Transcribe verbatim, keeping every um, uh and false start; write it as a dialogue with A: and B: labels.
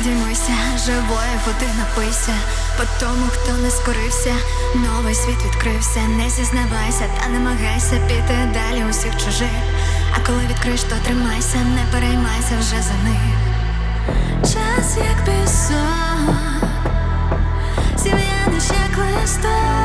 A: підіймися, живої води напийся, по тому, хто не скорився, новий світ відкрився. Не зізнавайся та намагайся піти далі усіх чужих. А коли відкриш, то тримайся, не переймайся вже за них. Час як пісок, зів'янеш як листок.